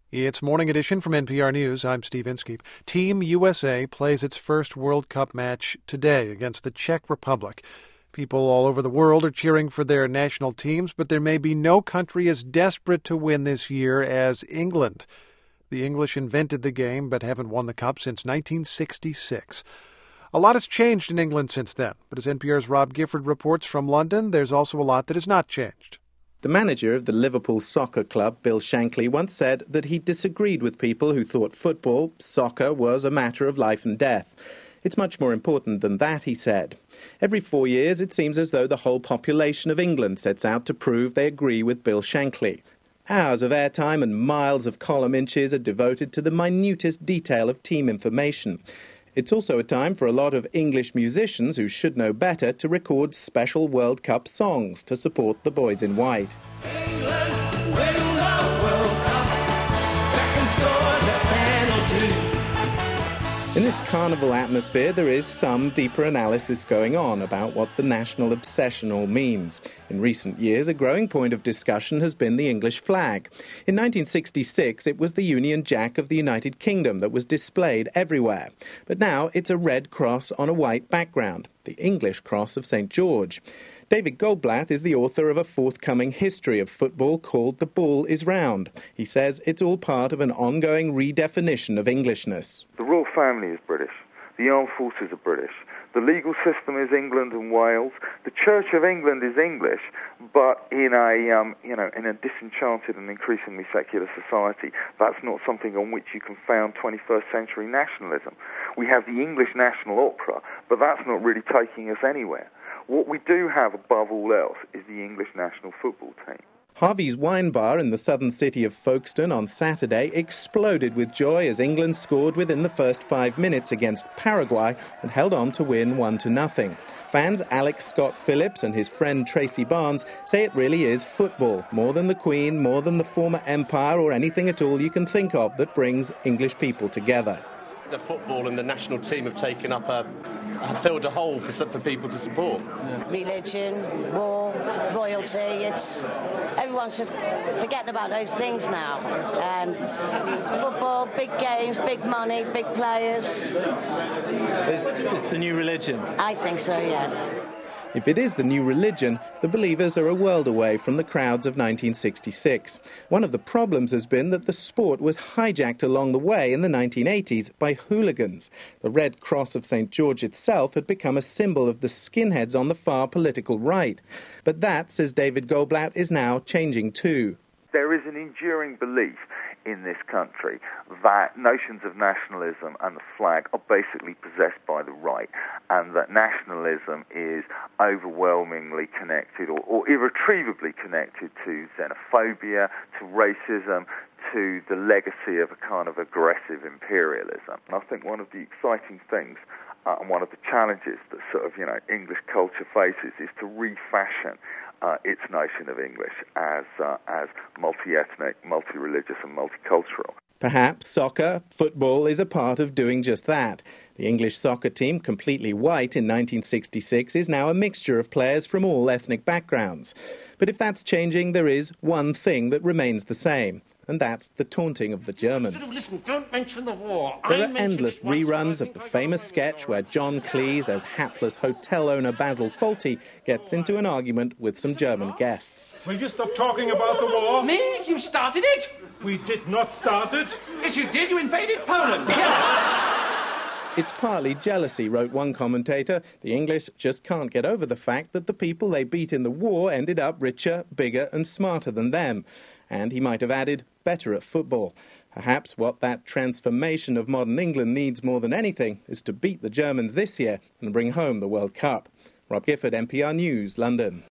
It's Morning Edition from NPR News. I'm Steve Inskeep. Team USA plays its first World Cup match today against the Czech Republic. People all over the world are cheering for their national teams, but there may be no country as desperate to win this year as England. The English invented the game, but haven't won the Cup since 1966. A lot has changed in England since then, but as NPR's Rob Gifford reports from London, there's also a lot that has not changed. The manager of the Liverpool Soccer Club, Bill Shankly, once said that he disagreed with people who thought football, soccer, was a matter of life and death. It's much more important than that, he said. Every 4 years, it seems as though the whole population of England sets out to prove they agree with Bill Shankly. Hours of airtime and miles of column inches are devoted to the minutest detail of team information. It's also a time for a lot of English musicians who should know better to record special World Cup songs to support the boys in white. England win the World Cup. Beckham scores a penalty. In this carnival atmosphere, there is some deeper analysis going on about what the national obsession all means. In recent years, a growing point of discussion has been the English flag. In 1966, it was the Union Jack of the United Kingdom that was displayed everywhere. But now it's a red cross on a white background, the English cross of St. George. David Goldblatt is the author of a forthcoming history of football called The Ball is Round. He says it's all part of an ongoing redefinition of Englishness. The royal family is British. The armed forces are British. The legal system is England and Wales. The Church of England is English, but in a disenchanted and increasingly secular society, that's not something on which you can found 21st century nationalism. We have the English National Opera, but that's not really taking us anywhere. What we do have above all else is the English national football team. Harvey's Wine Bar in the southern city of Folkestone on Saturday exploded with joy as England scored within the first 5 minutes against Paraguay and held on to win 1-0. Fans Alex Scott Phillips and his friend Tracy Barnes say it really is football, more than the Queen, more than the former empire or anything at all you can think of that brings English people together. The football and the national team have taken up filled a hole for people to support. Yeah. Religion, war, royalty, everyone's just forgetting about those things now. And football, big games, big money, big players. It's the new religion? I think so, yes. If it is the new religion, the believers are a world away from the crowds of 1966. One of the problems has been that the sport was hijacked along the way in the 1980s by hooligans. The Red Cross of St. George itself had become a symbol of the skinheads on the far political right. But that, says David Goldblatt, is now changing too. There is an enduring belief in this country that notions of nationalism and the flag are basically possessed by the right, and that nationalism is overwhelmingly connected or irretrievably connected to xenophobia, to racism, to the legacy of a kind of aggressive imperialism. And I think one of the exciting things and one of the challenges that English culture faces is to refashion its notion of English as multi-ethnic, multi-religious and multicultural. Perhaps soccer, football, is a part of doing just that. The English soccer team, completely white in 1966, is now a mixture of players from all ethnic backgrounds. But if that's changing, there is one thing that remains the same, and that's the taunting of the Germans. Listen, don't mention the war. There are endless reruns of the famous sketch where John Cleese, as hapless hotel owner Basil Fawlty, gets into an argument with some German guests. Will you stop talking about the war? Me? You started it? We did not start it. Yes, you did. You invaded Poland. It's partly jealousy, wrote one commentator. The English just can't get over the fact that the people they beat in the war ended up richer, bigger and smarter than them. And he might have added, better at football. Perhaps what that transformation of modern England needs more than anything is to beat the Germans this year and bring home the World Cup. Rob Gifford, NPR News, London.